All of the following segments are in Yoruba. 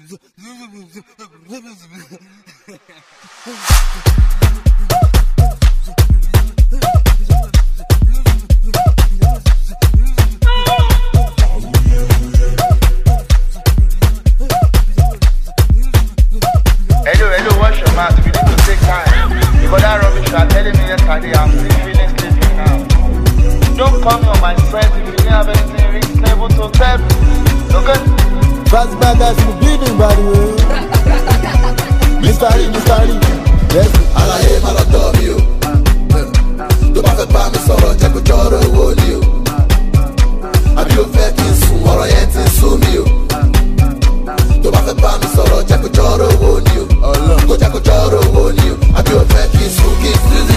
Hello, wash your mouth. We need to take time. Because that rubbish you are telling me yesterday, I'm still feeling sleepy now. Don't call me on my friends if you didn't have anything reasonable to tell me. Okay? Fast back as you bleeding, by the way. Mr. Lee. Yes. Alaye malọ̀tọ̀ mi o. Tó bá fẹ́ bá mi sọ̀rọ̀ jẹ́ kó jọ̀rọ̀ owó ni o. Àbí o fẹ́ kí n sùn ọ̀rọ̀ yẹn ti ń sú mi o. Tó bá fẹ́ bá mi sọ̀rọ̀ jẹ́ kó jọ̀rọ̀ owó ni o. Kó jẹ́ kó jọ̀rọ̀ owó ni o. Àbí o fẹ́ kí n sùn kí n sùn.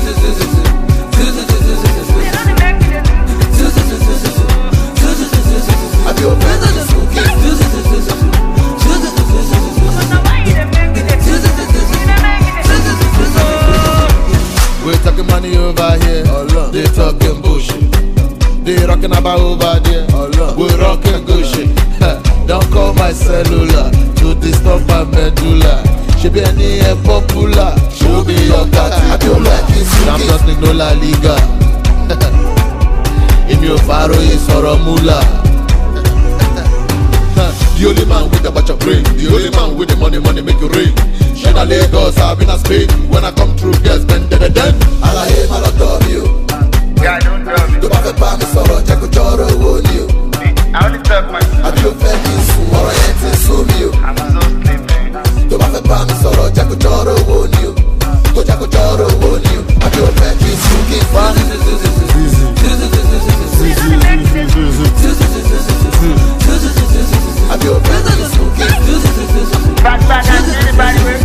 Àbí o fẹ́ kí n sùn kí n sùn. We're talking money over here, they talking bullshit. They rocking about over there, we're rocking good shit. Don't call my cellular to disturb my medulla. She be any popular, she'll be your cat. I'm just no La Liga. In your faro is Soromula. The only man with a bunch of brain, the only man with the money make you rain. Shit a Lagos, I've been a Spain. When I come through, guess men dead. Alaye malọ̀tọ̀ mi o. Yeah, don't tell me. Tó bá fẹ́ bá mi sọ̀rọ̀ jẹ́ kó jọ̀rọ̀ owó ni o. I only talk myself. Àbí o fẹ́ kí n sùn ọ̀rọ̀ yẹn ti ń sú mi o. I'm so sleepy. Tó bá fẹ́ bá mi sọ̀rọ̀ jẹ́ kó jọ̀rọ̀ owó ni o. Kó jẹ́ kó jọ̀rọ̀ owó ni o. Àbí o fẹ́ kí n sùn kí n sùn. Àbí o fẹ́ kí n sùn kí n sùn. Back, and anybody with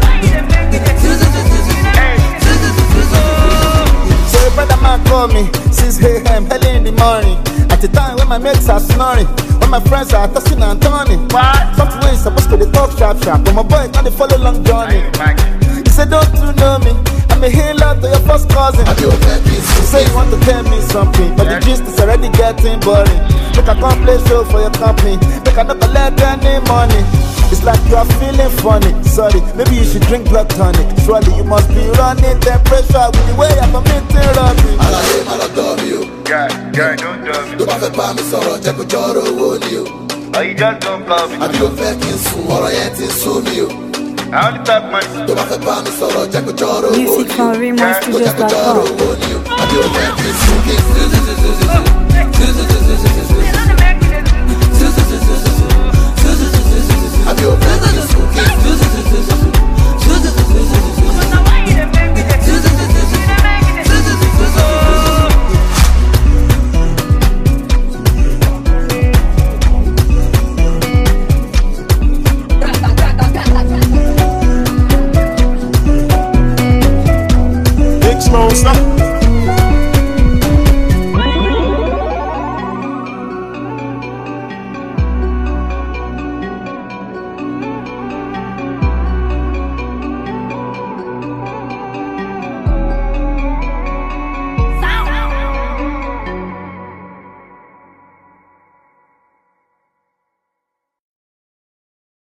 So a brother man call me 6 a.m. early in the morning. At the time when my mates are snoring, when my friends are tossing and turning. what? Something way supposed to talk sharp, but my boy can't follow long journey. He said, don't you know me? I'm a healer to your first cousin. Àbí o fẹ́ kí n You sùn. say you want to tell me something, but the gist is already getting boring. Make a come play show for your company. Make a not collect any money. It's like you are feeling funny. Sorry, maybe you should drink blood tonic. Surely you must be running temperature with the way I'm committing robbery. Alaye malọ̀tọ̀ mi o. Yeah, don't tell me. Tó bá fẹ́ bá mi sọ̀rọ̀ jẹ́ kó jọ̀rọ̀ owó ni o. Oh, you just don't call me. Àbí o fẹ́ kí n sùn ọ̀rọ̀ yẹn ti ń sú mi o. I only talk myself. Tó bá fẹ́ bá mi sọ̀rọ̀ jẹ́ kó jọ̀rọ̀ owó Music ni o. from Kó jẹ́ kó RemoStudios.com. jọ̀rọ̀ owó ni o. Àbí o fẹ́ kí n sùn kí n sùn.